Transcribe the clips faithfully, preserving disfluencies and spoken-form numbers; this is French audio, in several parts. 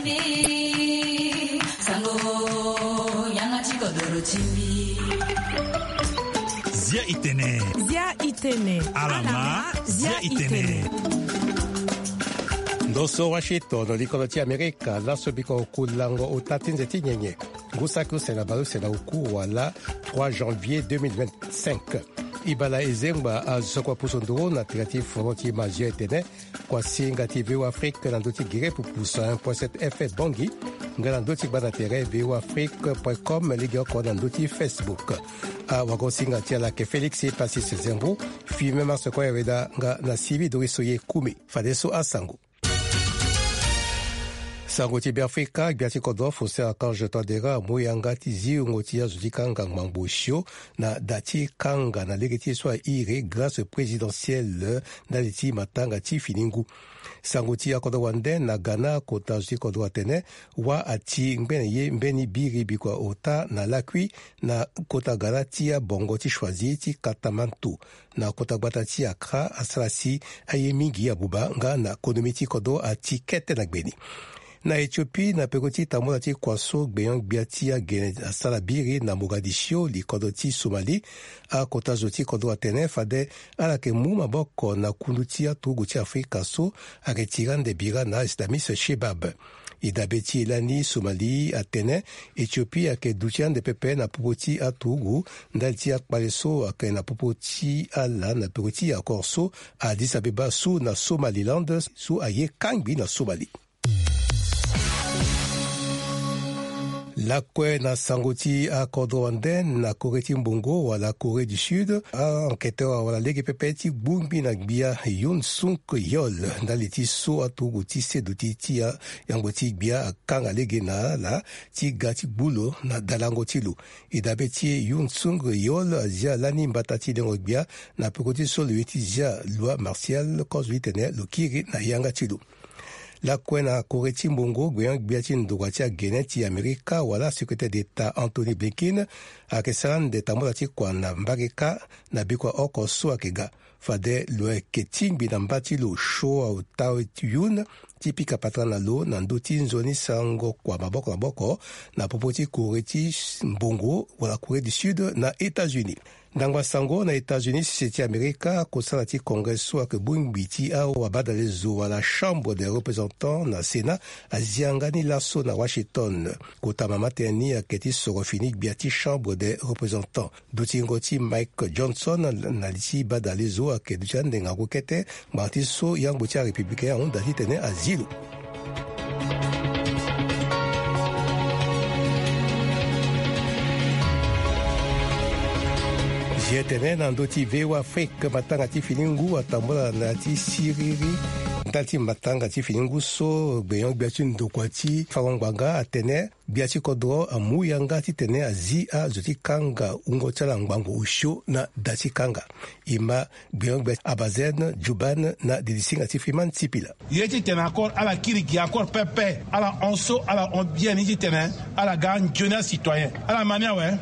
chimbi sango yanga chikodoro chimbi Zia itene Zia itene Alama Zia itene Ndoso Washington likolo ti Amerika laso biko kulango utatinze ti nyenye ngusaku sena balu sena uku wala trois janvier deux mille vingt-cinq ibala ezengba azokwa pusondoro na tirati fronti mazia etene kwa singa ti V O Afrique na ndoti gire pupusa un point sept F M bongi ngala ndoti bana tere v o afrique point com liga ko na ndoti Facebook a wago singa ti ala ke Felix pasi sezembu fi mema se kwa yeda nga na sibi do isoye kumi fadeso asango Sango ti Afrika biati kodo fose akanje tadera moyanga ti ziungo ti azuti kanga mamboshio na dati kanga na legeti so ire grâce présidentielle na liti matanga ti finingu sango ti akodo wande na Ghana kota azuti kodo atene wa ati mbene ye mbeni biri bikwa ota na lakui na kota Ghana ti bongo ti choisi ti Katamantu na kota gbata ti Accra asrasi aye mingi abuba nga na konomi ti kodo ati kete na gbeni na Ethiopie na pekoti tamola ti kwaso gbeyon gbiati ya gene asala biri na Mogadiscio li kodo ti Somali a kota zoti kodo atene fade ala ke mu maboko na kundu ti atugu ti Afrika so a retirande bira na Islamis Shebab idabeti ilani Somali atene Ethiopie ake dutian de pepe na popoti atugu ndal ti akpaleso ake na popoti ala na pekoti ya korso a Addis Abeba su na Somaliland su aye kangbi na Somali La kwe na sangoti a Kodrowanden na Corée ti Mbongo wala Corée du Sud a enquêteur wala lege pepe ti gbungbi na gbia Yoon Suk Yeol ndali ti so atugu ti sedu ti ti ya yango ti gbia kanga lege na la ti ga ti gbulo na dalango ti lu idabe ti Yoon Suk Yeol zia lani mbata ti dengo gbia na pekoti so le ti zia loi martial cause tene lo kiri na yanga ti lu La kwena Corée ti Mbongo gweyan gbiati ndogwa ti agene ti Amerika wala secrétaire d'État Anthony Blinken akesaran de tamola ti kwa na mbageka na bikwa oko so akega fade lo ke tingbi na mbati lo show au tau ti yun ti pika patrana lo na ndoti nzoni sango kwa maboko maboko na popoti Corée ti Mbongo wala Corée du Sud na États-Unis Ndangwa sango na États-Unis si ti Amerika kosala ti Congrès so ake bungbi ti awa badale zo wala Chambre des représentants na Sénat aziangani laso na Washington kota mamateni ake ti soro fini gbia ti Chambre des représentants dutingo ti Mike Johnson na li ti badale zo ake duti ande ngango kete ngba ti so yangbo ti républicain ya honda ti tene asilo Jetene na ndoti V O Afrique matanga ti finingu atambola na ti siriri ndati matanga ti finingu so gbeyon gbiati ndokwa ti farongbanga atene gbiati kodro amuyanga ti tene azi a zoti kanga ungo tsala ngbango usho na dati kanga ima gbeyon gbiati abazen juban na dilisinga ti fiman tipila yeti tene akor ala kiriki akor pepe ala onso ala on bien ni tene ala gan jeunesse citoyen ala mania ouais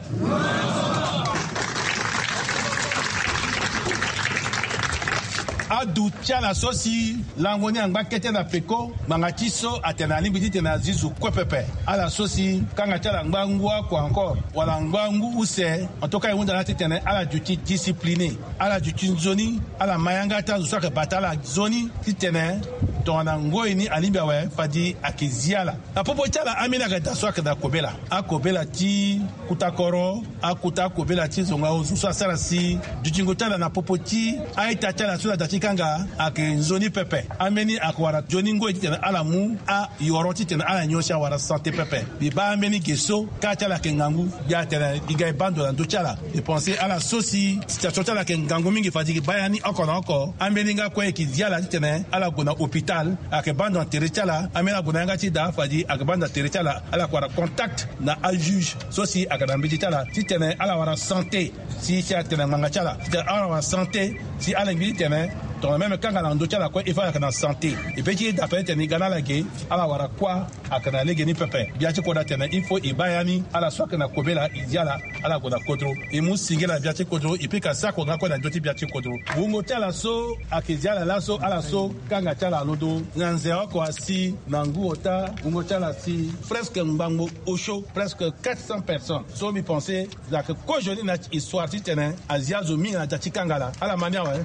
adu tia la sosi langoni angba kete na peko mangati so atena limbiti tena zizu kwepepe ala sosi kanga tia la ngangwa kwa encore wala ngangu use antoka yunda la tena ala duty discipliné ala duty zoni ala mayanga ta zusaka batala zoni titene tona ngoini alimbia we fadi akiziala na popo tia la amina ka taswa ka da kobela akobela ti kutakoro akuta kobela ti zonga ususa sarasi duty ngotala na popo ti aita tia la sula dati kanga ake nzoni pepe ameni akwara joni ngo titena ala mu a yoro titena ala nyosha wara santé pepe bi ba ameni geso ka tala ke ngangu ya tena diga bando la ndochala de penser ala sosi situation tala ke ngangu mingi fadi bayani encore encore ameni nga ko ki diala titena ala gona hôpital ake bando terechala amena gona nga ti da fadi ake bando terechala ala kwara contact na al juge sosi ake na mbitala titena ala wara santé si si tena manga chala ala wara santé si ala ngi tena to même kanga la ndo chala ko ifa kana santé et petit d'après teni gana la ge ala wara kwa akana lege ni pepe biachi ko da tena il faut e bayani ala so kana kobela idiala ala ko da kodro e mu singela biachi kodro et puis ka sa ko ngako na ndoti biachi kodro bungo chala so akidiala la so ala so kanga chala lodo nganze ko asi nangu ota bungo chala si presque mbango osho presque quatre cents personnes so mi penser la que aujourd'hui na histoire ti tena azia zo mi na kangala ala mania ouais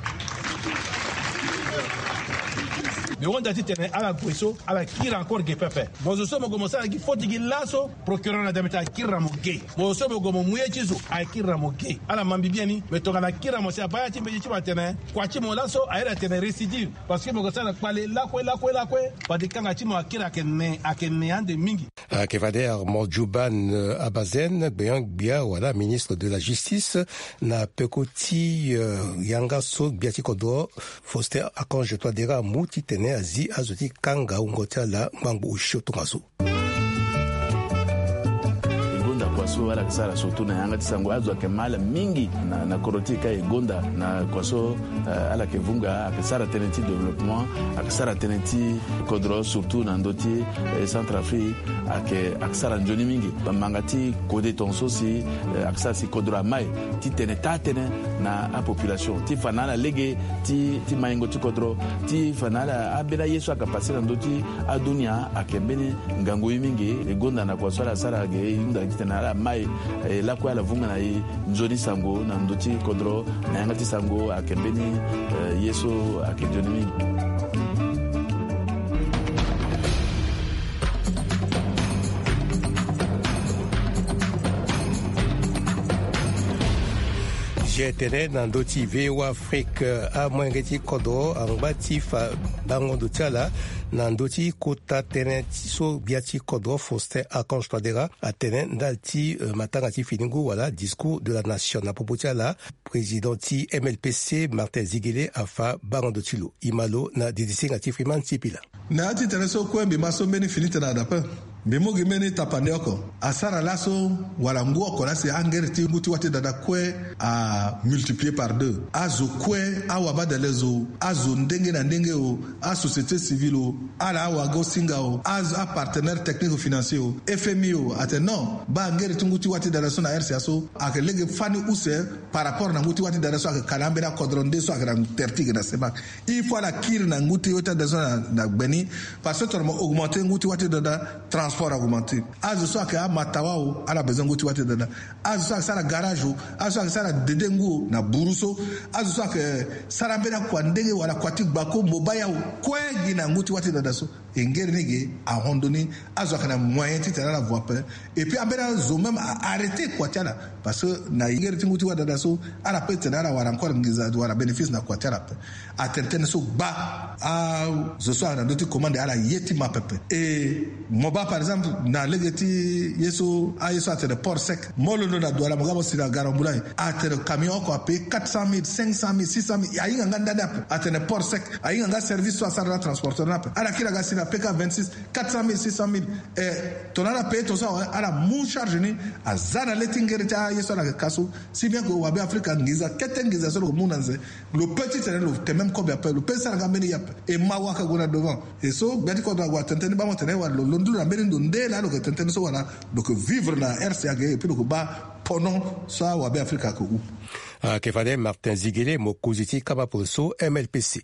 mais on a dit tene ala kweso ala kira encore ge pepe bozo so mo gomo sala gi foti gi laso procureur na demeta kira mo ge bozo so mo gomo muye chizo a kira mo ge ala mambi bieni mais to kana kira mo sia baya timbe chi batene kwa chi mo laso a era tene récidive parce que mo go sala pale la kwe la kwe la kwe pa de kanga chi mo akira kenne akenne ande mingi Kevader Modjouban Abazen Beyang Bia wala ministre de la justice na pekoti yanga so biati kodo foster akonje to dera muti tene azi azoti kanga ungota la mambo ushoto ngaso kwaso ala kisara sotu na yanga tisango azo kemala mingi na na korotika egonda na kwaso uh, ala kevunga akisara tenenti development akisara tenenti kodro surtout na ndoti eh, Centrafrique ake akisara njoni mingi bamangati kode tonso si uh, akisara si kodro mai ti teneta tene na a population ti fanala lege ti ti maingo ti kodro ti fanala abela yeso akapasira ndoti adunia akebene ngango mingi egonda na kwaso ala sara ge inda kitena mai eh, la kwa la vunga na i nzoni sango na ndoti kodro na yangati sango akembeni eh, yeso akejoni mingi Jetene na ndoti veo Afrique a mwengeti kodo angbati fa bango dutiala na ndoti kota tene so biati kodo foste a konstadera a tene ndalti uh, matangati finingu wala discours de la nation na poputiala présidenti M L P C Martin Zigele afa bango dotilo imalo na didisi ngati Freeman Tipila na ati tene so kwembi maso mbeni finite na dapa Bimo gimeni tapande oko asara laso wala nguo ko lasi angere ti nguti wate dada kwe a multiplier par deux azo kwe awa badalezo azo ndenge na ndenge o a société civile o ala awa go singa o az a partenaire technique financier o F M I o ate non ba ngere ti nguti wate dada so na R C A so akelege fani use par rapport na nguti wate dada so akalambe na kodronde so akara tertige na seba il faut la kir na nguti wate dada so na, na beni parce que tormo augmenter nguti wate dada transport augmenté azo so aka matawa o ala besoin nguti wate dada azo so sala garage o azo so sala dedengu na buruso azo so aka sala mbena kwa ndenge wala kwa tibako mobaya o kwegi na nguti wate dada so engere nege a randonner azo kana moyen ti tala la voie et puis ambera zo même arrêter kwa tala parce que na engere nguti wate dada so ala peut na wala encore ngiza wala bénéfice na kwa tala a tentene so ba a zo so na doti commande ala yeti ma pepe et moba par exemple na legeti yeso a yeso ate de port sec molo no na douala mogabo sila garambula ate de camion ko ape quatre cent mille cinq cent mille six cent mille ayi nganda dap ate de port sec ayi nganda service so asara transporteur na ala kila ga sila P K vingt-six quatre cent mille six cent mille eh tonala paye to so ala mu charge ni azana letingerita yeso na kaso si bien que wabe Africa ngiza ketengiza so munanze le petit terrain le te même comme appelle le pesa na ngambeni yap e mawaka gona devant et so beti ko do gwa tenteni ba mo tene wa lo londu na mbeni ndo ndela lo tenteni so wala donc vivre na R C A G et puis donc ba ponon ça wabe Africa ko u ah Kevade Martin Zigele mo koziti kaba poso M L P C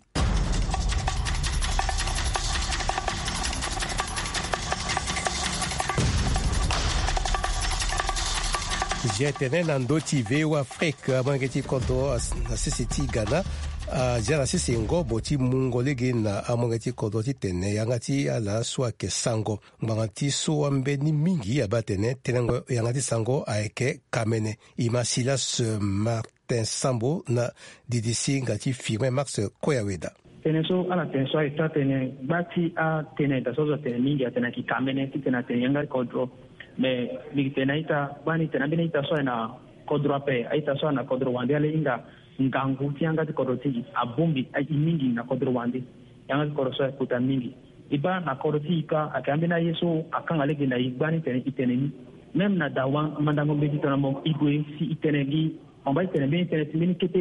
Jetene na ndoti veo Afrique abangeti kodo na sisiti Ghana a jana sisi ngobo ti mungolege na amongeti kodo ti tene yangati ala swa ke sango ngati so ambe ni mingi abatene tenengo yangati sango aeke kamene imasilas Martin Sambo na didisi ngati firme Max Koyaweda tene so ala tene so ita tene bati a tene da so tene mingi atena ki kamene ti tena tene yanga kodo me ligitena ita bani tena bini ita so na kodro ape ita so na kodro wandi ale inga ngangu ti anga kodro ti abumbi ai mingi na kodro wandi yanga kodro so puta mingi iba na kodro ti ka akambina yeso akanga legi na ibani tena itene ni même na dawa mandango beti tona mo igwe si itene gi on ba itene bini tene timini kete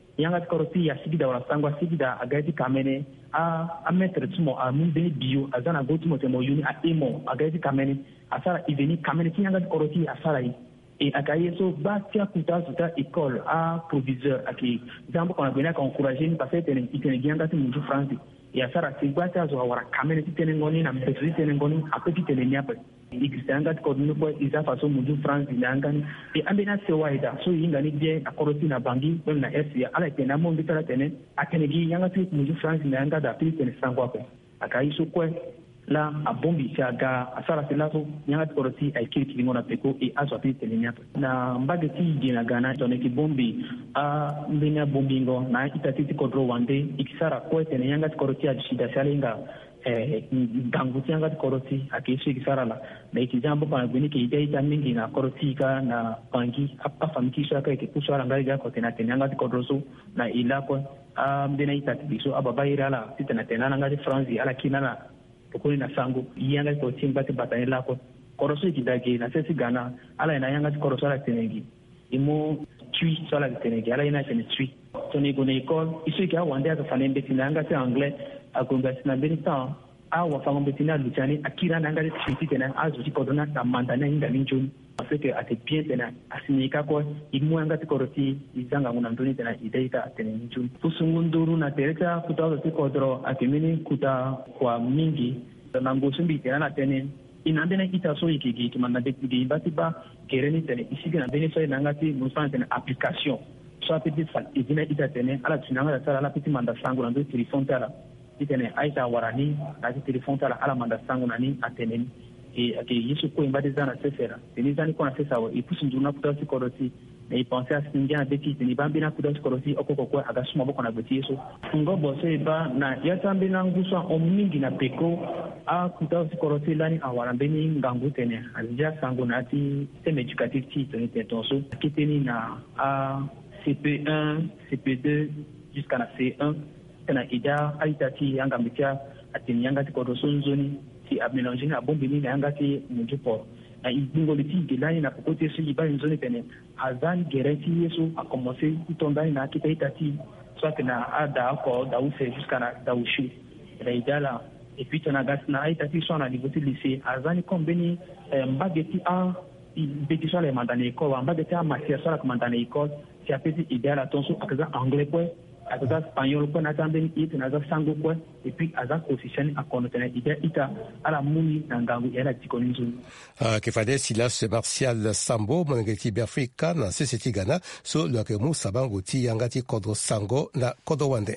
yanga koroti ya sigida wala sangwa sigida agaiti kamene a a mettre tumo a mumbe bio azana go tumo temo yuni a emo agaiti kamene asara iveni kamene ti yanga koroti asara yi e akaye so ba tia kuta zuta école a proviseur aki jambo kona bena ka encourager ni parce que itene yanga ti munju France e asara ti ba tia zo wara kamene ti tene ngoni na mbetri tene ngoni apeti tene nyape ikisanga kodunu kwa isa faso munju France ilangani e ambena sewaida so yingani bien akoroti na bangi na Asia ala tena mo mbitala tene akenegi yanga ti munju France ilanga da pili tene sangwa kwa akaiso kwe la abombi chaga asara silaso yanga koroti aikiri kilingona peko e aso pili tene nyapa na mbageti gina gana toneki bombi a mbina bombingo na itatiti kodro wande ikisara kwe tene yanga koroti ajishida shalinga eh ganguti yanga koroti akisu ikisara la na ikijambo pana gwini ke idea ita mingi na koroti ka na bangi apa famikisha ka ikikusha la ngai ga kotena tenanga kodroso na ilako ambena ita tibiso ababaira la titena tenana ngati France ala kinana pokoni na sangu yanga koroti mbate batani lako koroso ikidage na sesi gana ala ina yanga koroso la tenengi imo tui sala tenengi ala ina tene tui toni gone école isu ka wande aka fanembe tinanga te anglais agonga sina benita awa fango betina luchani akira nanga de twiti tena azuti kodona na mandana inga linjoni parce que ate bien tena asinika ko imwanga tikoroti izanga nguna ndoni tena ideita tena linjoni pusungunduru na tereka kutazo tikodro akimini kuta kwa mingi na ngosumbi tena na tena inambena itaso ikigi kimanda de kigi batiba kereni tena isiga na benefit nanga ti musante na application so apiti fa izina ita tena ala tunanga la sala la piti manda sangu na ndo telefone tala itene aita warani na telefone tala ala manda sangu nani ateneni e ake yisu ko imbadi zana sefera tenizani ko na sesa wa ipusu nduna kutasi koroti na ipenser à singia beti teni bambina kutasi koroti okoko kwa agasuma boko na beti yeso ngobo se ba na yatambe na nguswa omingi na peko a kutasi koroti lani awara beni ngangu tene alija sangu nati système éducatif ti teni tentonso kiteni na a C P un C P deux jusqu'à la C un na ida aitati yanga mbitia atini yanga ti kodo sonzoni ti amélanger na bombi ni yanga ti mujupo na idingo liti gelani na kokote su iba nzoni tene azan gerenti yesu a commencer itondani na kita itati soit na ada ko da use jusqu'à na da ushi la idala et puis tena gas na aitati so na niveau ti lycée azani kombeni mbageti a beti so le mandane ko mbageti a matière so la mandane école ti apeti idala tonso akaza anglais quoi aza espagnol ko na tambeni it na za sango ko et puis aza position a konotena ida ita ala muni na ngangu era tikoni nzuni uh, kifade Silas Martial Sambo monengeti Afrika na C C T Ghana so lo ke mu sabango ti yangati kodo sango na kodo wande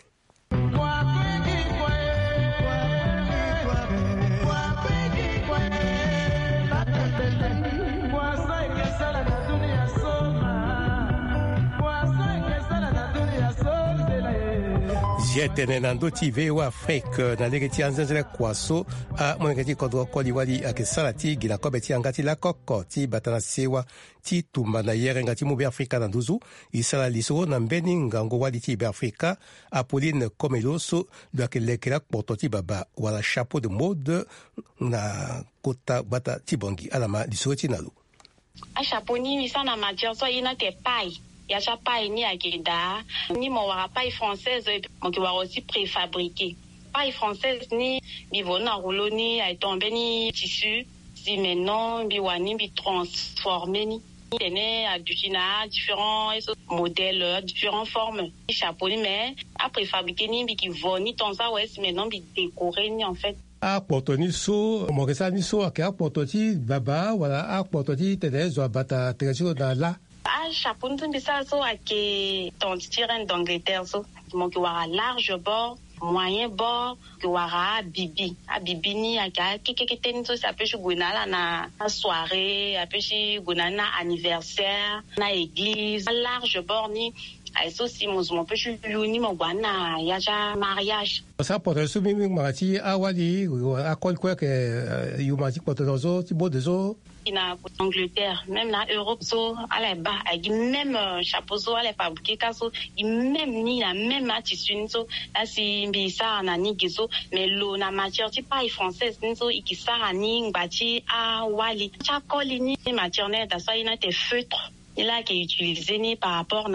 Jetene nando ti vewa Afrique na legeti anzenzele kwaso a monengeti kodro koli wali akesalati gila kobeti angati la koko ti batana sewa ti tumba na yere ngati mu be Afrika na nduzu isala liso na mbeni ngango wali ti be Afrika Apolline Komeloso do akelekela poto ti baba wala chapeau de mode na kota bata ti bongi alama liso ti nalu a chapeau ni sana matière so ina te paille ya cha paille ni agenda ni mo wara paille française mo ki wara aussi préfabriqué paille française ni bivona rouleau ni ay tombé ni tissu si maintenant bi wani bi transformé ni tene à dujina différents modèles différentes formes chapeau ni mais à préfabriqué ni bi ki voni ton ça ouais maintenant bi décoré ni en fait a poto ni so mo ke sa ni so a poto ti baba wala a poto ti tene zo bata tradition dans la ah chapeau ntumbi ça so ake ton tirant d'Angleterre so mon ki wara large bord moyen bord ki wara bibi a bibi ni aka kekeketen so ça peut jouer na na soirée a peut jouer na anniversaire na église large bord ni ai so si mo mo peut jouer ni mo wana ya ja mariage ça pour so mimi mati awali akol quoi que you mati poto zo ti bo de zo ina Angleterre même na Europe so ala ba agi même chapeau so ala fabriquer kaso même ni la même tissu so la si mbi sa na ni gizo mais lo na matière ti paille française so ikisa ni ngati a wali cha kolini matière ne da sa ina te feutre il a qui utilisé ni par rapport na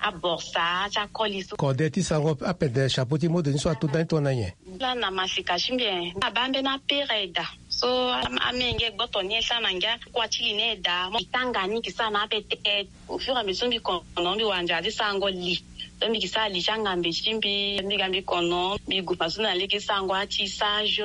a borsa cha koliso kode ti sango apede chapeau ti modo ni so atuta to na ye la na mafika shimbie abambe na pereda so amenge gbotoni eshananga kwachili ne da itangani kisana apete au fur et à mesure bikonombi wanja di sango li mi kisa li janga mbeshimbi mi gambi kono mi gupasuna leki sango atissage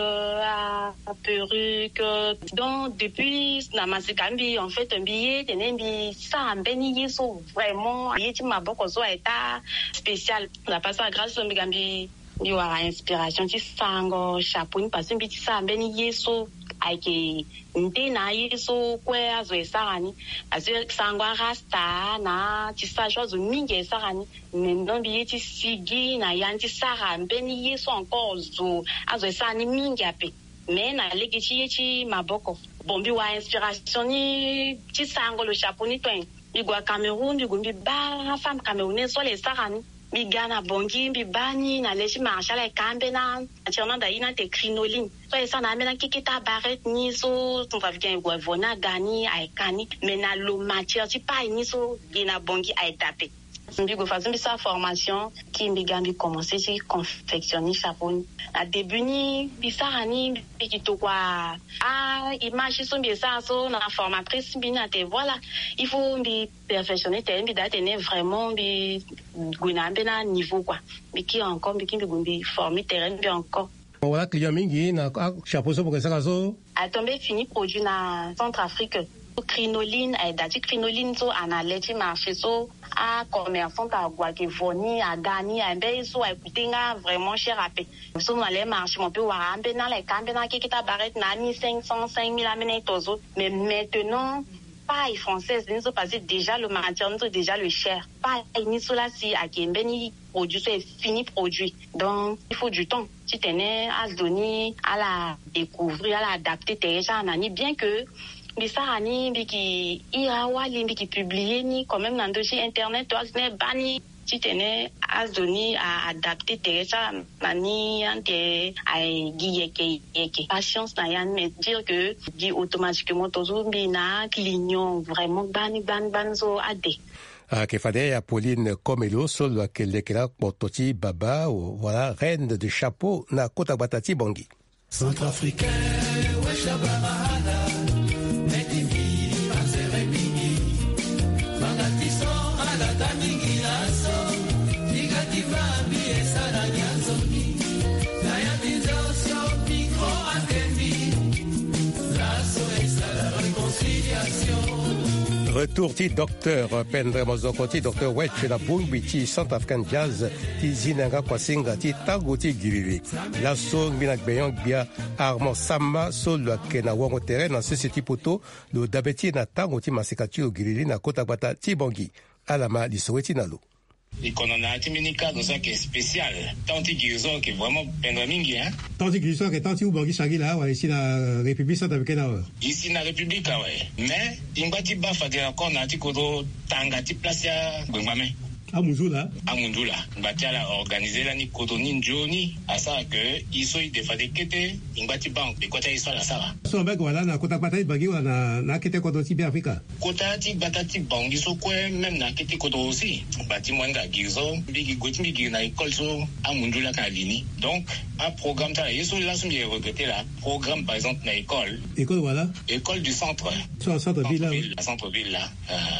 à perruque donc depuis na masikambi en fait mbiye tenembi sa mbeni yeso vraiment yeti maboko zo eta spécial la passa grâce mi gambi mi wa inspiration ti sango chapeau parce mbi ti sa mbeni yeso aike ndena yeso kwe azo esarani azo sango rasta na tisajwa zo mingi esarani ndombi yeti sigi na yanti sara mbeni yeso encore zo azo esani mingi ape mais na leki ti yeti maboko bombi wa inspiration ni ti sango le chapeau ni twen bigwa Cameroun bigumbi ba femme camerounaise so le sarani mi Ghana bongi mi bani na leji marshal e kambe na ationa da ina te crinoline so esa na mena kikita barret ni so ton va bien vona gani ai kani mena lo matière ti pa ni so gina bongi ai tapé mbigo façon bi sa formation qui mi gambi commencer ci confectionner chapeau à début ni bi sarani bi to kwa ah image so bi sa so na formatrice bi na te voilà il faut bi perfectionner te bi date ne vraiment bi gunambe na niveau quoi bi qui encore bi qui bi former terrain bi encore voilà client mingi na chapeau so pour ça so a tombé fini produit na Centrafrique crinoline et dati crinoline so analeti marché so a commerçant à Guakevoni à Gani à Mbe so a kutinga vraiment cher apé so na le marché mon peu wa ambe na le kambe na kikita barret na ni cinq cents cinq mille amene tozo mais maintenant paille française nous so passé déjà le matière nous déjà le cher paille ni so là si a kembe ni produit c'est fini produit donc il faut du temps si tenais à se donner à la découvrir à la adapter déjà nani bien que bisarani biki irawali biki publier ni quand même dans dossier internet toi ne bani tu tenais à donner à adapter Teresa nani ante ai giyeke yeke patience na yan mais dire que dit automatiquement toujours bina clignon vraiment bani ban banzo ade a ke fade ya Pauline Komelo solo ke lekela pototi baba voilà reine de chapeau na kota batati bongi Centrafricain wa shabana Retour ti docteur Pendre Mozoko ti docteur Wetch na bungbi ti Centrafrican Jazz ti zinanga kwa singa ti tango ti giriri la so mbina beyon bia Armand Sama solo ke na wongo terrain na société poto lo dabeti na tango ti masikati o giriri na kota bata ti bongi alama li soweti na lo et qu'on en a un petit cadre ça qui est spécial tant que guérison qui est vraiment pendant mingi hein tant que guérison que tant que bongi changi là ouais ici na République centrafricaine ici na République ouais mais ingati ba fa de encore na ti kodo tanga ti place ya ngwame à Mundula à Mundula ngati ala organiser la ni kodo ni njoni à ça que iso i defa de kete ngati bank de kota iso la sala so mbego wala na kota patai bagi wana na kete kodo ti Afrika kota ti batati bangi so kwe même na kete kodo aussi bati mwanga gizo bigi goti bigi na école so à Mundula ka lini donc un programme ta iso la so bien regretter là programme par exemple na école école voilà école du centre so en centre ville là centre ville là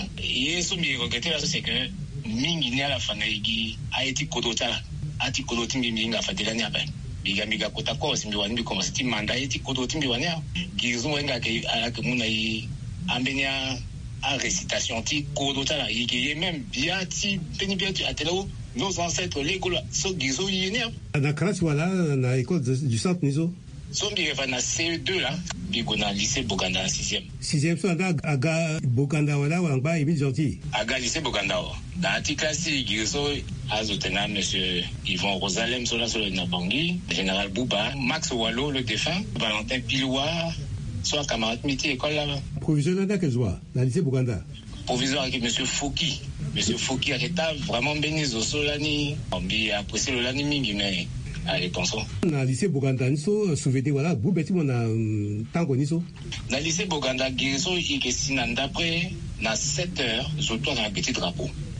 iso bien regretter là c'est que mingi ni ala fana igi aiti kodota ati kodoti mingi nga fatela ni apa biga biga kota ko simbi wani ko masiti manda aiti kodoti mbi wani gizo wenga ke ala ke muna yi ambenia a récitation ti kodota la igi même biati peni biati atelo nos ancêtres l'école so gizo yene na classe wala na école du centre nizo Sombi na C E deux là, bigo na lycée Boganda en sixième. Sixième so aga aga Boganda wala wala ba ibi gentil. Aga lycée Boganda. Dans la classe gizo azotena monsieur Yvon Rosalem sur la sur le Nabangi, général Bouba, Max Wallo le défunt, Valentin Pilois, soit camarade métier école là. Provisoire là que joie, la lycée Boganda. Provisoire avec monsieur Fouki. Monsieur Fouki a été vraiment béni au solani, on bi apprécié le lani mingi mais allez, pensons. Na lycée Boganda niso souvenir voilà bu beti mona tango niso. Na lycée Boganda gizo ike sinan d'après na sept heures surtout dans un petit drapeau.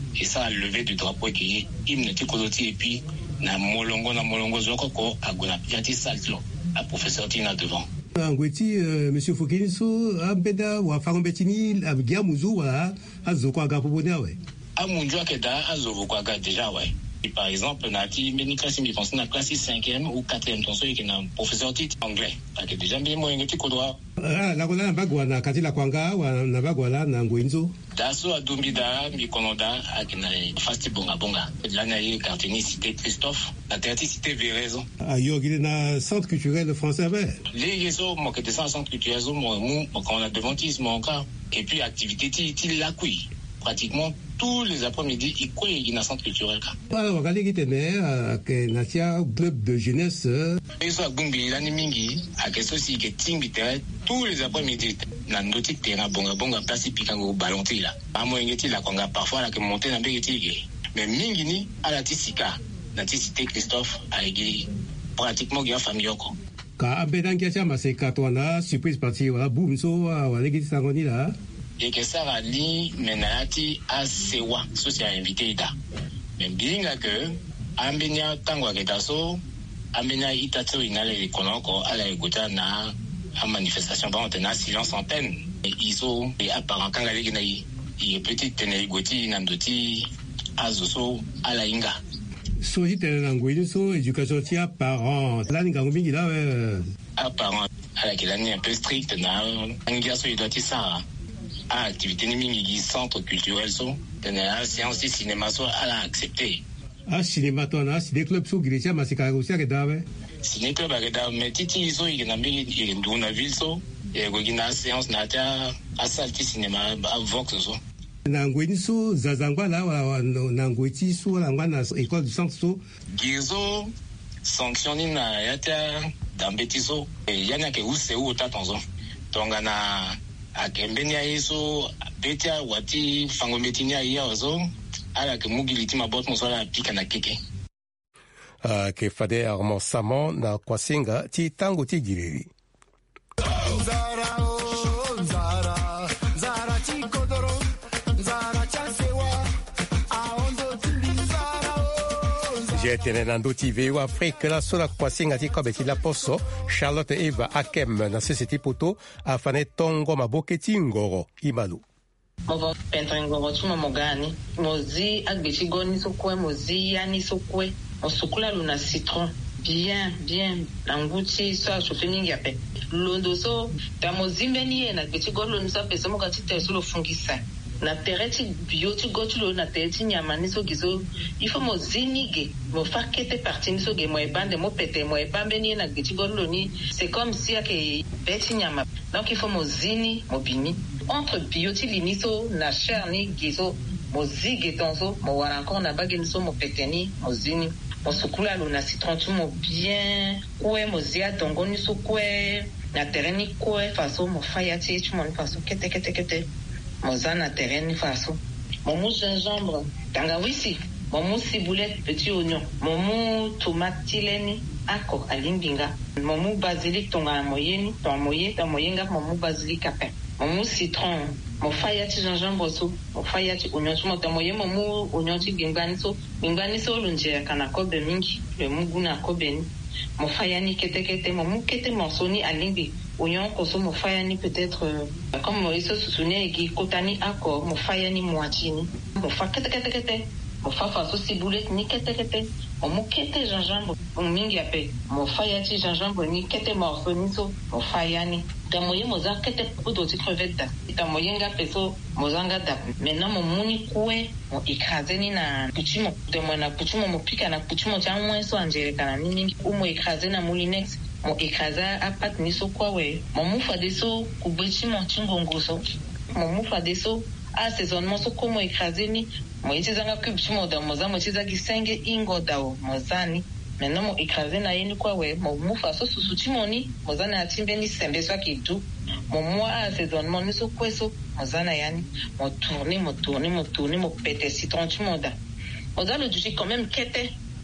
et ça a levé du drapeau qui hymne ti kodoti et puis na molongo na molongo zokoko agona yati salto la professeur tina devant angweti uh, monsieur Fokiniso ambeda wa fangombetini abgia muzu wa azoko agapobonia we amunjwa keda azoko aga déjà ouais. Et par exemple, Nati, mais classe, mais pense na classe cinquième ou quatrième, ton soeur qui est un professeur titre anglais. Parce que déjà, mais moi, il y a un droit. Ah, la gola na bagwa na kati la kwanga wa na bagwa la na ngwenzo. Daso a dombida mi konoda a kina fasti bonga bonga. Là na y cartini cité Christophe, la terre cité Véraison. Ah yo il na centre culturel français vert. Les yeso mo que descend centre culturel mo mo quand on a devantisme mon cas et puis activité ti ti la kui. Pratiquement tous les après-midi, il quoi il y a un centre culturel. Alors, regardez qui tenait que Natia club de jeunesse. Et ça, Bumbi, l'année mingi, à quelque chose qui est tingbi tous les après-midi, dans notre terrain, bonga bonga, place piquant au ballon là. À moi, il y a la parfois la que monter dans le mais mingi ni à la Tissika, la Tissité Christophe, à l'église, pratiquement il y a famille encore. Quand Abédan Kiacha m'a c'est katouana, surprise partie, voilà, boum, so, à l'église Sangoni là. Et que ça a dit, menati a sewa, so c'est invité ida. Mais bien que, ambenia tangwa ketaso, ambenia itatso inale konoko, ala egota na, a manifestation, par exemple, na silence antenne. Et iso, et apparent, quand elle est il est petit, tene egoti, namdoti, azoso, ala inga. So, il était en Guadeloupe, so, éducation tia parent. Là, n'y a pas de là, ouais. Apparent, ala qu'il a un peu strict, na, angiaso, il doit dire ça. À activité mingi centre culturel so la séance de cinéma so à la accepter ah cinéma toi na c'est des clubs so grisia mais c'est quand aussi que dawe ciné club avec dawe mais titi so il na mbi il nduna ville so et go gina séance na ta asalti cinéma à vox so na ngweni so zazangwa la na ngweti so la ngwana école du centre so gizo sanctionné na yata dambeti so yana ke use u tatonzo tonga na akembenia hizo betia wati fangombetinia hizo ala ke mugiliti mabot mosala pika na keke uh, ke fade Armand Samon na kwasinga ti tango ti gireri zara o zara zara ti kodoro zara chasewa aondo tilizara o jetene nando ti veo Afrique la sola kwasinga ti kobeti la poso Charlotte Eva Akem na seseti poto afane tongo maboketi ngoro imalu Movo pentra ngoro tuma mogani mozi agbeti goni sokwe mozi yani sokwe osukula luna citron bien bien nanguti so chofeningi ape londo so ta mozimbe ni na gbeti golo nisa pesa mokati tesulo fungisa na tereti bioti gotulo na tereti nyamani so gizo ifo mozinige mo fakete parti ni so ge mo ebande mo pete mo ebambe ni na gbeti golo ni c'est comme si ake beti nyama donc il faut mozini mobini entre bioti liniso na cher ni gizo mozige tonzo mo wala encore na bageni so mo peteni mozini mo sukula lo na citron tu mo bien kwe mozia tongo ni so kwe na tereni kwe faso mo fayati tu mo faso kete kete kete mozana tereni faso momu gingembre tangawisi momu ciboulette petit oignon momu tomate tileni ako alimbinga momu basilic tonga moyeni ton moye ton moyenga momu basilic apin momu citron mo fayati gingembre so mo fayati oignon so mo moye momu oignon ti gingani so gingani so lunje kana kobe mingi le muguna kobe ni mo fayani kete kete momu kete morsoni alimbi oignon koso mo fayani peut-être euh, comme Moïse se souvenait qui kotani ako mo fayani moitié ni mo fa kete kete kete mo fa fa so ciboulette ni kete kete mo kete gingembre mo mingi ape mo fayati gingembre ni kete morceau ni so mo fayani da moye mo za kete podo ti crevette da moye nga peso mo zanga da maintenant mo muni kwe mo écraser ni na puchimo de mo na puchimo mo pika na puchimo cha mwe so angere kana nini ou mo écraser na moulinex mo écraser a pat ni so kwa we mo mufa de so kubeti mo chingongo so mo mufa de so assaisonnement so como écraser ni mo itizanga kubchimo da mo za mo tiza kisenge ingo dawo mo zani maintenant mo écraser na yeni kwa we mo mufa so susuchimo ni mo zana atimbe ni sembe so kitu mo moi assaisonnement ni so kweso mo zana yani mo tourner mo tourner mo tourner mo péter citron chimo da mo za le duchi quand même kete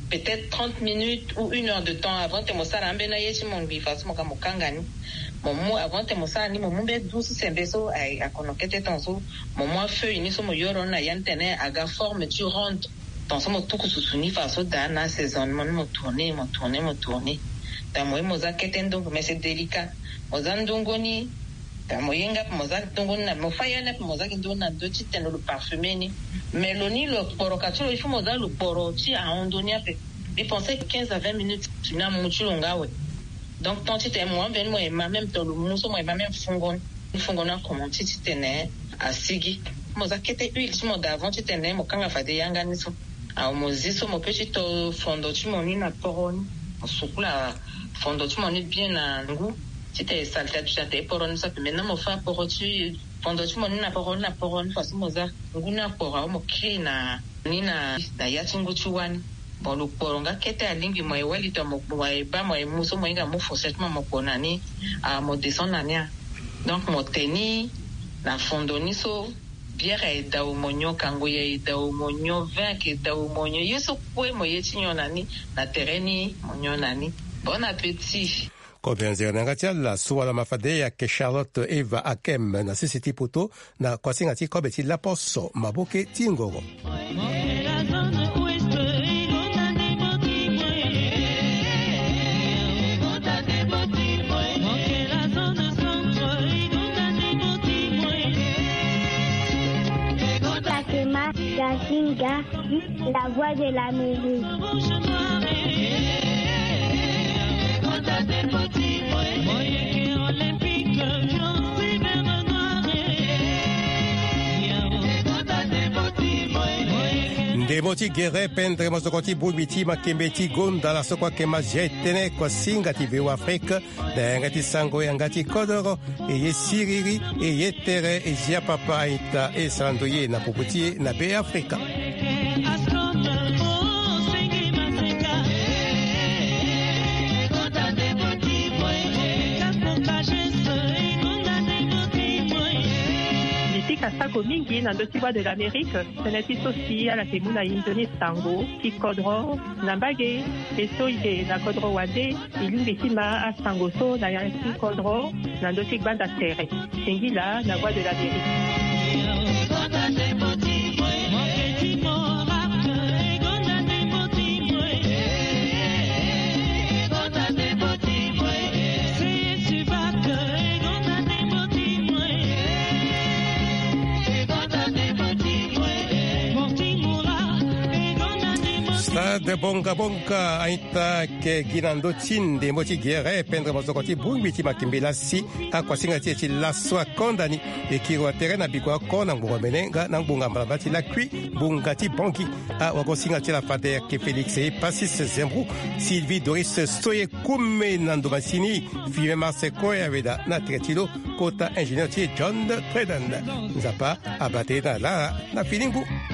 peut-être trente minutes ou une heure de temps avant te mosala ambena yechi mongi faso moka mokangani momo avant te mosala ni momo be douce sembeso ai akonokete tanso momo feu ini so moyoro na yantene aga forme tu rentre tanso motuku susuni faso dana saisonnement mo tourner mo tourner mo tourner ta moy moza ketendo mais c'est délicat moza ndongoni ta moyenga moza ndongoni na mofaya na moza kindona ndoti teno le parfumé ni meloni le porokaturo il faut moza le porochi a ondonia pe il pensait que quinze à vingt minutes tu n'as muchulonga we donc tant tu t'es moi ben moi même dans le muso moi même fungon fungon comment tu t'es asigi moza kete huile tu mo d'avant tu t'es mo kanga fade yanga niso a moziso mo petit fondo tu moni na poroni sukula fondo tu moni bien na ngu tu t'es salta tu t'es poroni ça maintenant mo fa porotu fondo tu moni na poroni na poroni façon moza ngu na pora mo kina ni na na yatingu chuwani bon le poronga kete alingi mo ewali to mo ba mo muso mo inga mo forcément mo konani a mo descendre nia donc mo teni na fondoni so bière e da umonyo kango ye da umonyo vin ke da umonyo yeso kwe mo yetinyo nani na tereni monyo nani bon appétit Kobenzi nangati la suala mafade ya ke Charlotte Eva Akem na sisiti poto na kwasinga ti kobeti la poso maboke tingogo Gazinga, la voix de l'Amérique. Ndemoti gere pendre mosokoti bubiti makembeti gonda la sokwa kema jetene kwa singa tive wa Afrika da ngati sango ngati kodoro e ye siriri e ye tere e jia papa ita e sandoye na puputi na be Afrika Kasako mingi na ndosi voix de l'Amérique, seneti sosi ala temuna indoni sango, ki kodro, nambage, eso ike na kodro wade, ilungi sima a sango so na yansi kodro, na ndosi gbanda tere. Singila na voix de l'Amérique. de bonga bonga aita ke ginando tinde moti gere pendre mozokoti bungwiti makimbila si akwasinga tieti la swa kondani e kiro terena bikwa kona ngwa menenga na bunga mabati la kui bungati bonki a wagosinga tela fate ke Félix e Passis Zembru Sylvie Doris Stoye kumme nando masini five marse ko aveda na tretilo kota ingénieur John Treden nzapa abate na la na filingu